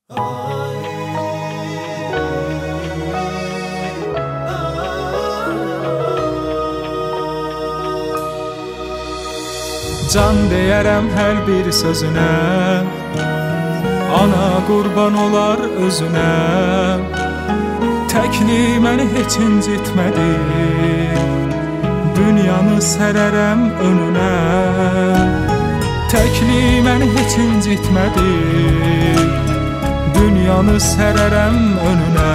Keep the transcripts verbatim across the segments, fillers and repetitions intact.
Can deyərəm hər bir sözünə, ana qurban olar özünə. Təkli məni heç incitmədi, dünyanı sərərəm önünə. Təkli məni heç incitmədi, dünyanı sərərəm önünə.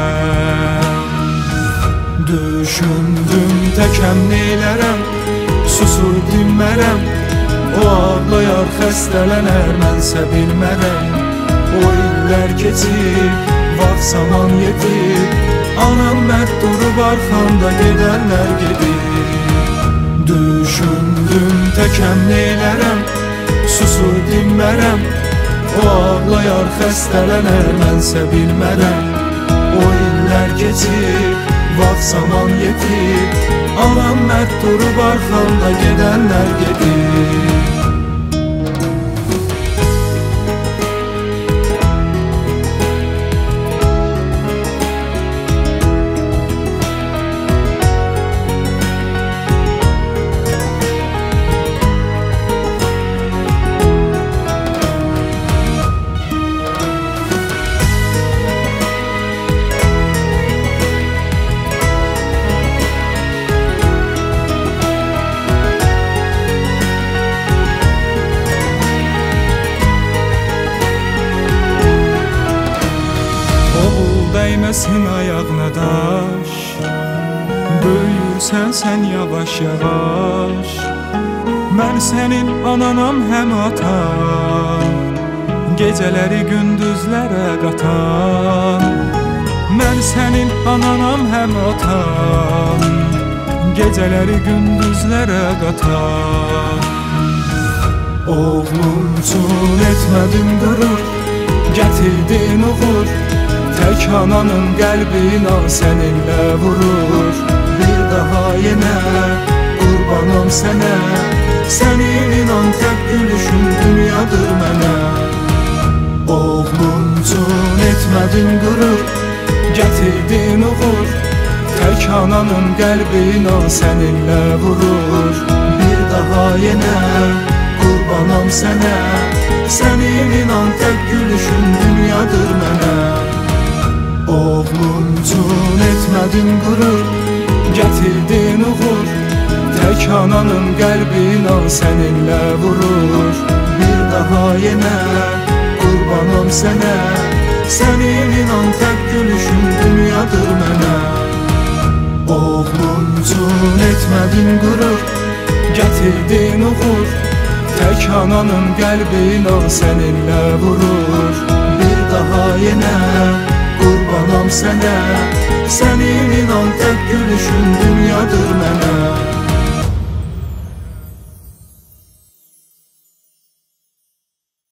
Düşündüm təkəm neylərəm, susur dinmərəm. O ağlayar, xəstələnər, mənsə bilmərəm. O illər keçib, vaxt zaman yetib, anam mərd durub arxamda gedənlər gedib. Düşündüm təkəm neylərəm, susur dinmərəm. O ağlayar, xəstələnər, mənsə bilmərəm. O illər keçib, vaxt zaman yetib, anam mərd durub arxamda gedənlər gedib. Dəyməsin ayağına daş, böyürsən sən yavaş yavaş. Mən sənin ananam həm atan, gecələri gündüzlərə qatan. Mən sənin ananam həm atan, gecələri gündüzlərə qatan. Oğlum üçün etmədim qürur, gətirdin uğur. Tək ananın qəlbinə səninlə vurur. Bir daha yenə qurbanım sənə, sənin inan tək gülüşün dünyadır mənə. Oğlum üçün etmədin qürur, gətirdin uğur. Tək ananın qəlbinə səninlə vurur. Bir daha yenə qurbanım sənə, sənin inan tək gülüşün dünyadır mənə. Oğlum üçün etmədin qürur, gətirdin uğur. Tək ananın qəlbinə səninlə vurur. Bir daha yenə qurbanım sənə, sənin inan tək gülüşün dünyadır mənə. Oğlum üçün etmədin qürur, gətirdin uğur. Tək ananın qəlbinə səninlə vurur. Bir daha yenə qurbanım sənə, sənin inan tək gülüşün